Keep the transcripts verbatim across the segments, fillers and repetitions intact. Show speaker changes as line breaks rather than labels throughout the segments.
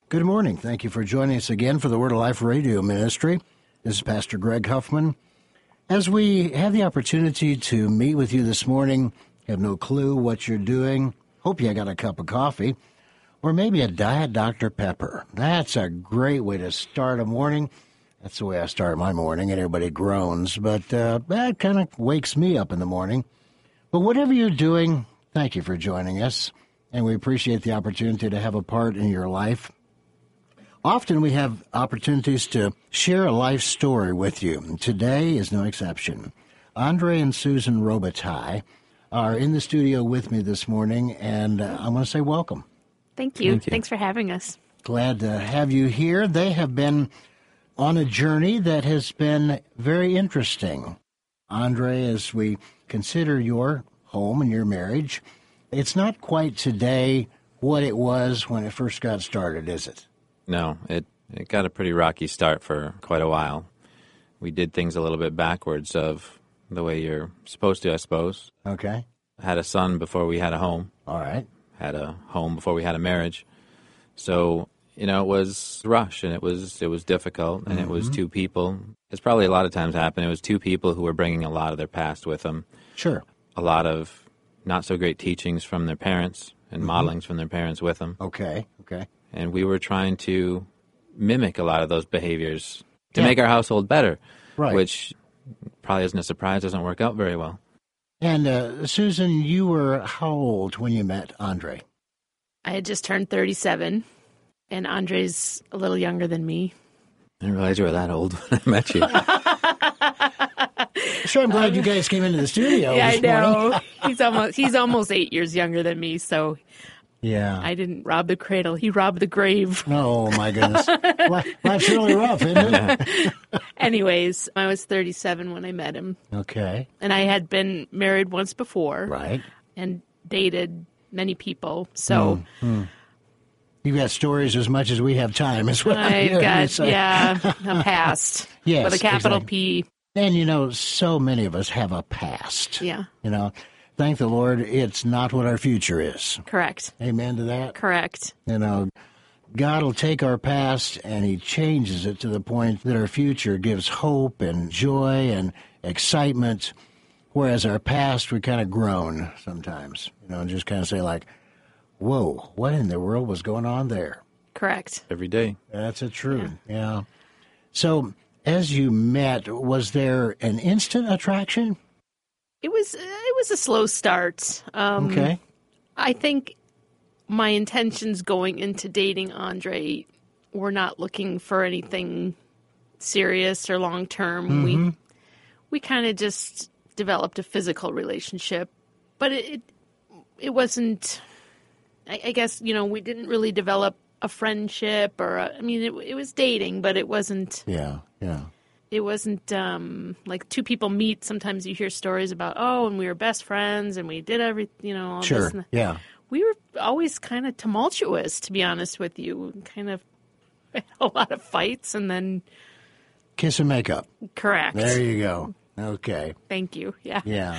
Good morning. Thank you for joining us again for the Word of Life Radio Ministry. This is Pastor Greg Huffman. As we have the opportunity to meet with you this morning, have no clue what you're doing, hope you got a cup of coffee, or maybe a Diet Doctor Pepper. That's a great way to start a morning. That's the way I start my morning, and everybody groans, but uh, that kind of wakes me up in the morning. But whatever you're doing, thank you for joining us, and we appreciate the opportunity to have a part in your life. Often we have opportunities to share a life story with you. Today is no exception. Andre and Susan Robitaille are in the studio with me this morning, and uh, I want to say welcome.
Thank you.
Thank you.
Thanks for having us.
Glad to have you here. They have been on a journey that has been very interesting. Andre, as we consider your home and your marriage, it's not quite today what it was when it first got started, is it?
No, it, it got a pretty rocky start for quite a while. We did things a little bit backwards of the way you're supposed to, I suppose.
Okay.
Had a son before we had a home.
All right.
Had a home before we had a marriage. So, you know, it was a rush, and it was it was difficult, and mm-hmm. it was two people. It's probably a lot of times happened. It was two people who were bringing a lot of their past with them.
Sure.
A lot of not-so-great teachings from their parents and mm-hmm. modelings from their parents with them.
Okay, okay.
And we were trying to mimic a lot of those behaviors to
yeah.
make our household better,
right.
which probably isn't a surprise, doesn't work out very well.
And uh, Susan, you were how old when you met Andre?
I had just turned thirty-seven, and Andre's a little younger than me.
I didn't realize you were that old when I met you.
Sure, I'm glad you guys came into the studio
Yeah,
this
I know.
morning.
he's almost he's almost eight years younger than me, so
yeah,
I didn't rob the cradle. He robbed the grave.
Oh, my goodness. Life's really rough, isn't it?
Anyways, I was thirty-seven when I met him.
Okay.
And I had been married once before.
Right.
And dated many people, so...
Mm-hmm. You've got stories as much as we have time, is what I'm
I've
hearing
got,
you say.
yeah, a past.
Yes,
with a capital
exactly.
P.
And, you know, so many of us have a past.
Yeah.
You know, thank the Lord, it's not what our future is.
Correct.
Amen to that?
Correct.
You know, God will take our past and he changes it to the point that our future gives hope and joy and excitement, whereas our past, we kind of groan sometimes, you know, and just kind of say like, whoa, what in the world was going on there?
Correct.
Every day.
That's a truth, yeah. yeah. So, as you met, was there an instant attraction?
It was it was a slow start. Um,
okay.
I think my intentions going into dating Andre were not looking for anything serious or long term.
Mm-hmm.
We we kind of just developed a physical relationship, but it it, it wasn't. I, I guess you know we didn't really develop a friendship or a, I mean it, it was dating, but it wasn't.
Yeah, yeah.
It wasn't um, like two people meet. Sometimes you hear stories about, oh, and we were best friends and we did every, you know, all
sure.
this. And
yeah.
We were always kind of tumultuous, to be honest with you. Kind of a lot of fights and then.
Kiss and make up.
Correct.
There you go. Okay.
Thank you. Yeah.
Yeah.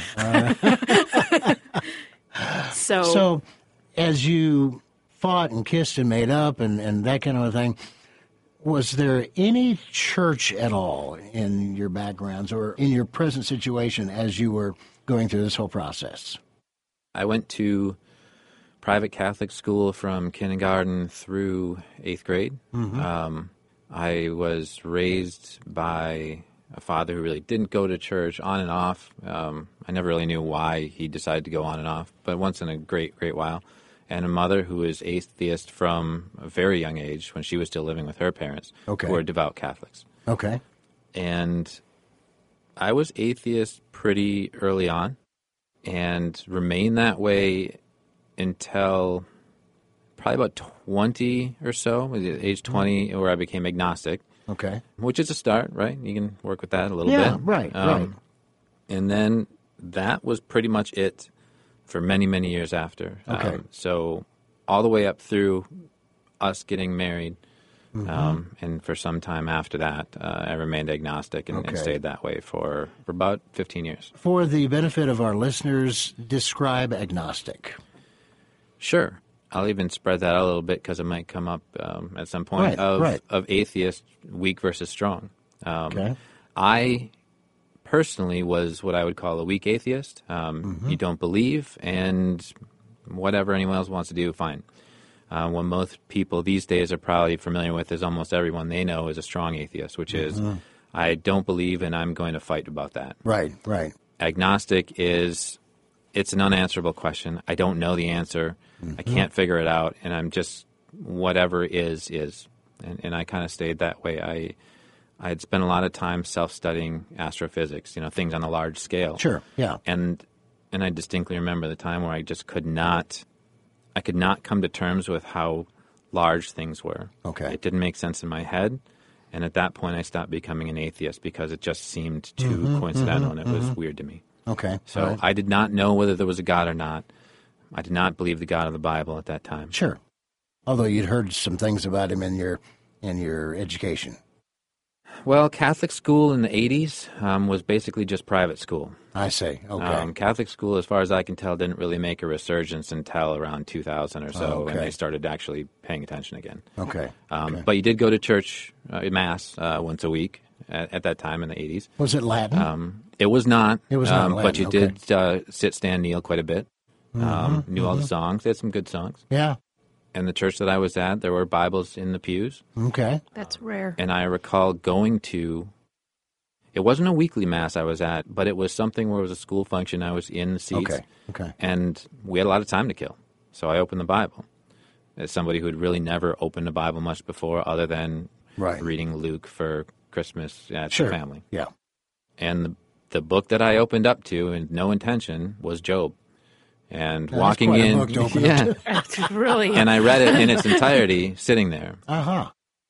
Uh,
so.
So, as you fought and kissed and made up and, and that kind of a thing, was there any church at all in your backgrounds or in your present situation as you were going through this whole process?
I went to private Catholic school from kindergarten through eighth grade.
Mm-hmm.
Um, I was raised by a father who really didn't go to church on and off. Um, I never really knew why he decided to go on and off, but once in a great, great while. And a mother who was atheist from a very young age when she was still living with her parents,
okay.
who were devout Catholics.
Okay.
And I was atheist pretty early on and remained that way until probably about twenty or so, age twenty, where I became agnostic.
Okay.
Which is a start, right? You can work with that a little
yeah,
bit.
right,
um,
right.
And then that was pretty much it for many, many years after.
Okay.
Um, so all the way up through us getting married, mm-hmm. um, and for some time after that, uh, I remained agnostic and,
okay.
and stayed that way for, for about fifteen years.
For the benefit of our listeners, describe agnostic.
Sure. I'll even spread that out a little bit because it might come up um, at some point
Right,
of
right.
of atheist, weak versus strong. Um,
Okay.
I personally was what I would call a weak atheist. Um,
Mm-hmm.
You don't believe, and whatever anyone else wants to do, fine. Uh, what most people these days are probably familiar with is almost everyone they know is a strong atheist, which is
Mm-hmm.
I don't believe and I'm going to fight about that.
Right, right.
Agnostic is it's an unanswerable question. I don't know the answer.
Mm-hmm.
I can't figure it out, and I'm just whatever is is. And, and I kind of stayed that way. I I had spent a lot of time self-studying astrophysics, you know, things on a large scale.
Sure, yeah.
And and I distinctly remember the time where I just could not, I could not come to terms with how large things were.
Okay.
It didn't make sense in my head. And at that point, I stopped becoming an atheist because it just seemed too
Mm-hmm,
coincidental and it was weird to me.
Okay.
So
all right.
I did not know whether there was a God or not. I did not believe the God of the Bible at that time.
Sure. Although you'd heard some things about him in your in your education.
Well, Catholic school in the eighties um, was basically just private school.
I see. Okay.
Um, Catholic school, as far as I can tell, didn't really make a resurgence until around two thousand or so,
Oh, okay.
and they started actually paying attention again.
okay.
Um,
okay.
But you did go to church, uh, mass, uh, once a week at, at that time in the eighties.
Was it Latin?
Um, it was not.
It was not
um,
Latin,
But you
okay.
did uh, sit, stand, kneel quite a bit. Um, knew all the songs. They had some good songs.
yeah.
And the church that I was at, there were Bibles in the pews.
Okay.
That's rare.
And I recall going to, it wasn't a weekly mass I was at, but it was something where it was a school function. I was in the seats.
Okay. Okay.
And we had a lot of time to kill. So I opened the Bible. As somebody who had really never opened a Bible much before other than
Right.
reading Luke for Christmas at
Sure.
the family.
Yeah.
And the, the book that I opened up to, and no intention, was Job. And
That's
walking
quite a
in,
book to open up
yeah,
to.
That's really.
and I read it in its entirety, sitting there.
Uh huh.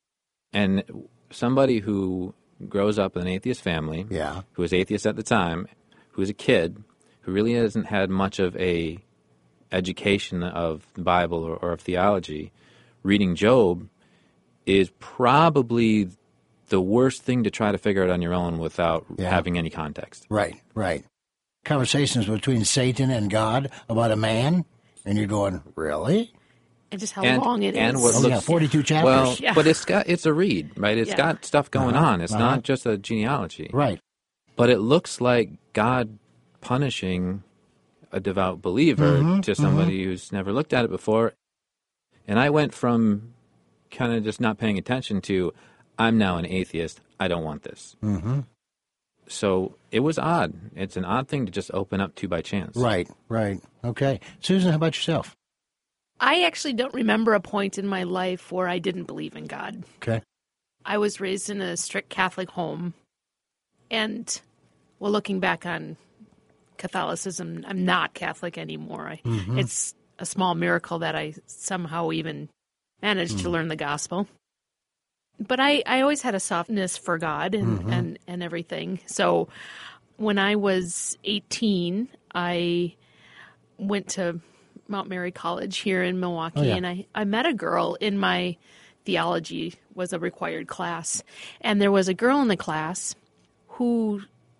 And somebody who grows up in an atheist family,
Yeah.
who was atheist at the time, who was a kid, who really hasn't had much of a education of the Bible or, or of theology, reading Job is probably the worst thing to try to figure out on your own without
Yeah.
having any context.
Right. Right. Conversations between Satan and God about a man, and you're going, really?
and just how
And-
long it is.
and what
Oh,
looks-
yeah, forty-two chapters.
Well,
Yeah.
but it's got it's a read, right? It's
Yeah.
got stuff going
Uh-huh,
on. It's
uh-huh.
not just a genealogy.
right.
But it looks like God punishing a devout believer
Mm-hmm,
to somebody who's never looked at it before. And I went from kind of just not paying attention to, I'm now an atheist. I don't want this.
Mm-hmm.
So it was odd. It's an odd thing to just open up to by chance.
Right. Right. Okay. Susan, how about yourself?
I actually don't remember a point in my life where I didn't believe in God.
Okay.
I was raised in a strict Catholic home. And, well, looking back on Catholicism, I'm not Catholic anymore. I,
Mm-hmm.
It's a small miracle that I somehow even managed
Mm.
to learn the gospel. But I, I always had a softness for God and,
Mm-hmm.
and, and everything. So when I was eighteen, I went to Mount Mary College here in Milwaukee,
Oh, yeah.
and I, I met a girl in my theology was a required class. And there was a girl in the class who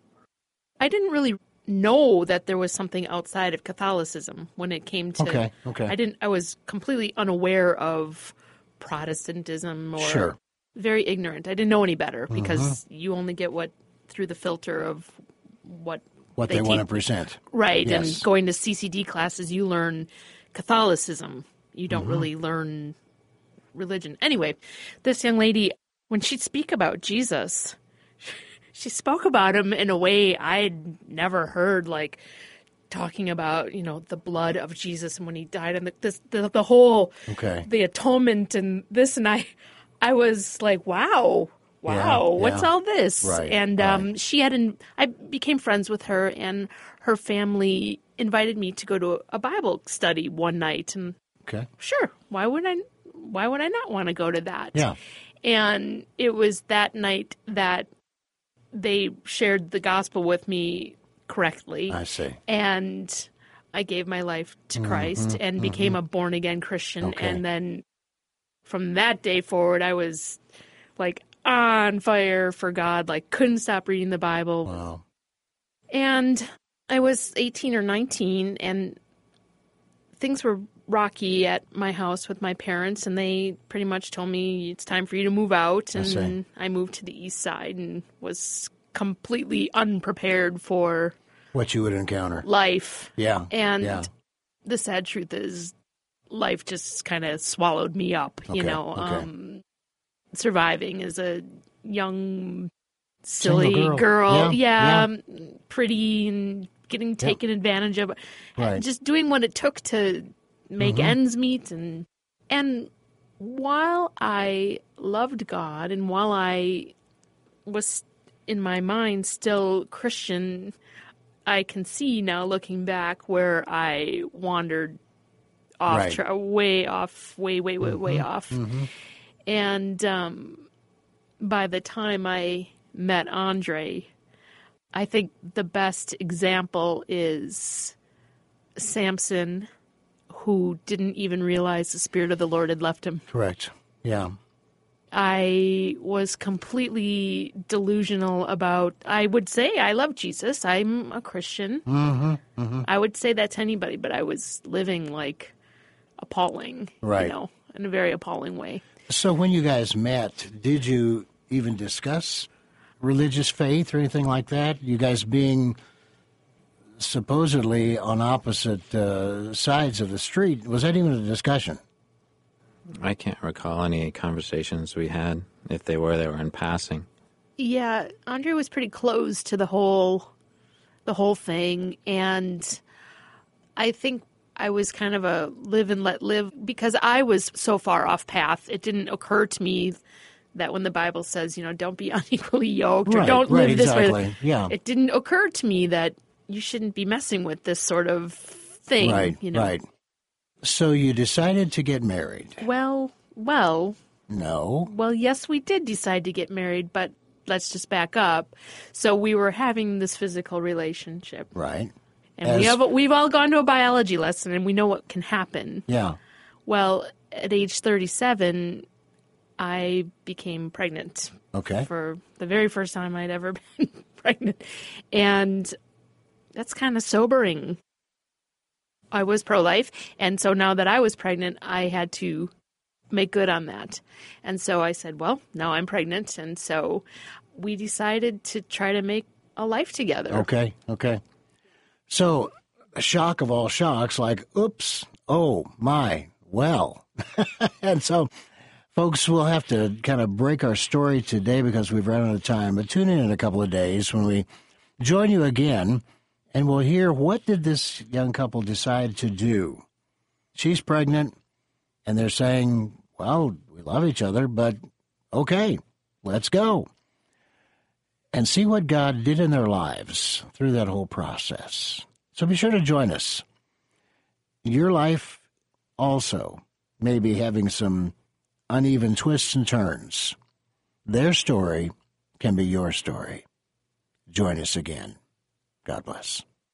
I didn't really know that there was something outside of Catholicism when it came to
Okay, okay.
I didn't I was completely unaware of Protestantism or
Sure.
very ignorant. I didn't know any better
Mm-hmm.
because you only get what through the filter of what
What they, want to
teach.
present.
Right.
Yes.
And going to C C D classes, you learn Catholicism. You don't
Mm-hmm.
really learn religion. Anyway, this young lady, when she'd speak about Jesus, she spoke about him in a way I'd never heard, like talking about, you know, the blood of Jesus and when he died and the, this, the, the whole,
Okay.
the atonement and this. And I, I was like, wow. Wow,
Yeah,
what's
yeah.
all this?
Right,
and um,
right.
she had, an, I became friends with her, and her family invited me to go to a Bible study one night. And
Okay.
sure, why would I? Why would I not want to go to that?
Yeah.
And it was that night that they shared the gospel with me correctly,
I see.
and I gave my life to Christ and became a born again Christian.
Mm-hmm, Okay.
And then from that day forward, I was like on fire for God, like couldn't stop reading the Bible.
Wow.
And I was eighteen or nineteen, and things were rocky at my house with my parents, and they pretty much told me it's time for you to move out. And I, I moved to the east side and was completely unprepared for
what you would encounter.
Life.
Yeah.
And
yeah.
the sad truth is life just kind of swallowed me up,
okay.
you know,
okay.
um, surviving as a young, silly
girl,
girl.
Yeah,
yeah,
yeah.
Pretty and getting taken
yep.
advantage of.
Right.
Just doing what it took to make
mm-hmm.
ends meet. And, and while I loved God and while I was in my mind still Christian, I can see now looking back where I wandered off,
right.
tra- way off, way, way, way,
mm-hmm.
way off.
Mm-hmm.
And um, by the time I met Andre, I think the best example is Samson, who didn't even realize the Spirit of the Lord had left him.
Correct. Yeah.
I was completely delusional about, I would say I love Jesus. I'm a Christian.
Mm-hmm. Mm-hmm.
I would say that to anybody, but I was living like appalling,
right.
you know, in a very appalling way.
So when you guys met, did you even discuss religious faith or anything like that? You guys being supposedly on opposite uh, sides of the street, was that even a discussion?
I can't recall any conversations we had. If they were, they were in passing.
Yeah, Andre was pretty close to the whole, the whole thing, and I think I was kind of a live and let live because I was so far off path. It didn't occur to me that when the Bible says, you know, don't be unequally yoked or
right,
don't
right,
live this
exactly.
way.
Yeah.
It didn't occur to me that you shouldn't be messing with this sort of thing.
Right,
you know?
right. So you decided to get married.
Well, well.
No.
Well, yes, we did decide to get married, but let's just back up. So we were having this physical relationship.
Right.
And
As,
we have, we've all gone to a biology lesson, and we know what can happen.
Yeah.
Well, at age thirty-seven, I became pregnant.
Okay.
For the very first time I'd ever been pregnant. And that's kind of sobering. I was pro-life, and so now that I was pregnant, I had to make good on that. And so I said, well, now I'm pregnant, and so we decided to try to make a life together.
Okay, okay. So, a shock of all shocks, like, oops, oh, my, well. And so, folks, we'll have to kind of break our story today because we've run out of time, but tune in in a couple of days when we join you again, and we'll hear what did this young couple decide to do. She's pregnant, and they're saying, well, we love each other, but okay, let's go. And see what God did in their lives through that whole process. So be sure to join us. Your life also may be having some uneven twists and turns. Their story can be your story. Join us again. God bless.